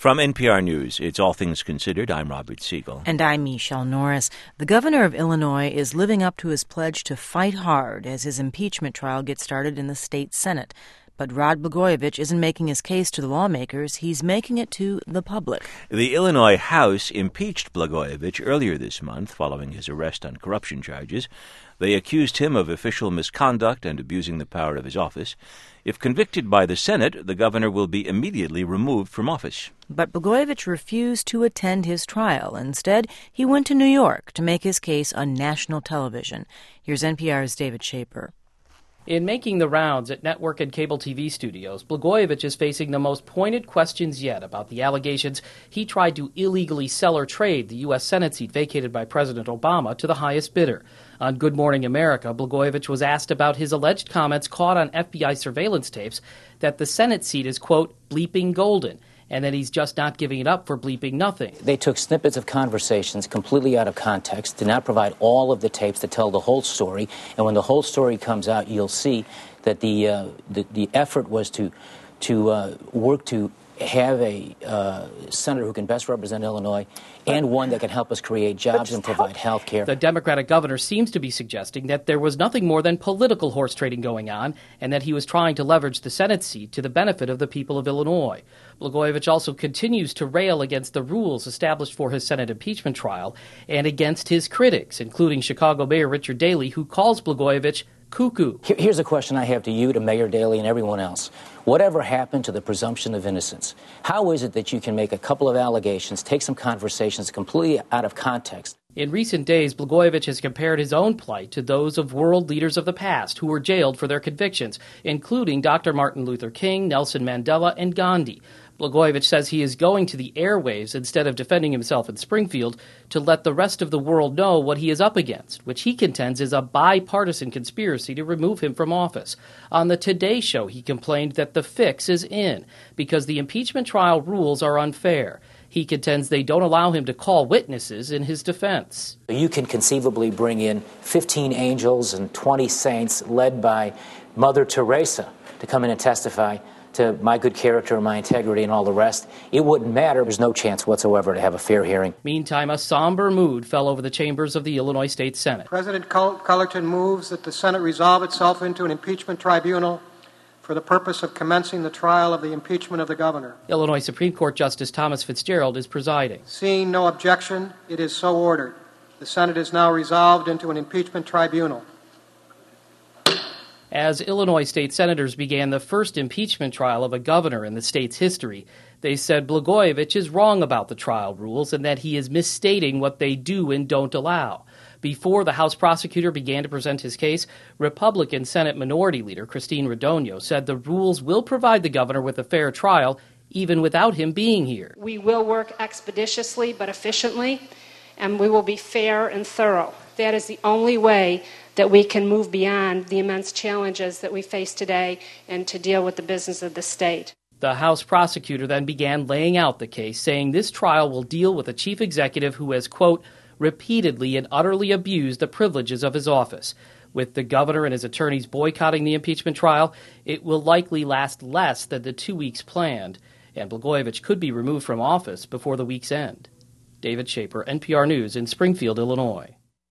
From NPR News, it's All Things Considered. I'm Robert Siegel. And I'm Michelle Norris. The governor of Illinois is living up to his pledge to fight hard as his impeachment trial gets started in the state Senate. But Rod Blagojevich isn't making his case to the lawmakers. He's making it to the public. The Illinois House impeached Blagojevich earlier this month following his arrest on corruption charges. They accused him of official misconduct and abusing the power of his office. If convicted by the Senate, the governor will be immediately removed from office. But Blagojevich refused to attend his trial. Instead, he went to New York to make his case on national television. Here's NPR's David Shaper. In making the rounds at network and cable TV studios, Blagojevich is facing the most pointed questions yet about the allegations he tried to illegally sell or trade the U.S. Senate seat vacated by President Obama to the highest bidder. On Good Morning America, Blagojevich was asked about his alleged comments caught on FBI surveillance tapes that the Senate seat is, quote, bleeping golden, and that he's just not giving it up for bleeping nothing. They took snippets of conversations completely out of context, did not provide all of the tapes that tell the whole story, and when the whole story comes out, you'll see that the effort was to work to have a senator who can best represent Illinois and one that can help us create jobs and provide health care. The Democratic governor seems to be suggesting that there was nothing more than political horse trading going on and that he was trying to leverage the Senate seat to the benefit of the people of Illinois. Blagojevich also continues to rail against the rules established for his Senate impeachment trial and against his critics, including Chicago Mayor Richard Daley, who calls Blagojevich cuckoo. Here's a question I have to you, to Mayor Daley, and everyone else. Whatever happened to the presumption of innocence? How is it that you can make a couple of allegations, take some conversations completely out of context? In recent days, Blagojevich has compared his own plight to those of world leaders of the past who were jailed for their convictions, including Dr. Martin Luther King, Nelson Mandela, and Gandhi. Blagojevich says he is going to the airwaves instead of defending himself in Springfield to let the rest of the world know what he is up against, which he contends is a bipartisan conspiracy to remove him from office. On the Today Show, he complained that the fix is in because the impeachment trial rules are unfair. He contends they don't allow him to call witnesses in his defense. You can conceivably bring in 15 angels and 20 saints led by Mother Teresa to come in and testify to my good character, my integrity, and all the rest. It wouldn't matter. There's no chance whatsoever to have a fair hearing. Meantime, a somber mood fell over the chambers of the Illinois State Senate. President Cullerton moves that the Senate resolve itself into an impeachment tribunal for the purpose of commencing the trial of the impeachment of the governor. Illinois Supreme Court Justice Thomas Fitzgerald is presiding. Seeing no objection, it is so ordered. The Senate is now resolved into an impeachment tribunal. As Illinois state senators began the first impeachment trial of a governor in the state's history, they said Blagojevich is wrong about the trial rules and that he is misstating what they do and don't allow. Before the House prosecutor began to present his case, Republican Senate Minority Leader Christine Radogno said the rules will provide the governor with a fair trial, even without him being here. We will work expeditiously but efficiently, and we will be fair and thorough. That is the only way that we can move beyond the immense challenges that we face today and to deal with the business of the state. The House prosecutor then began laying out the case, saying this trial will deal with a chief executive who has, quote, repeatedly and utterly abused the privileges of his office. With the governor and his attorneys boycotting the impeachment trial, it will likely last less than the 2 weeks planned, and Blagojevich could be removed from office before the week's end. David Shaper, NPR News in Springfield, Illinois.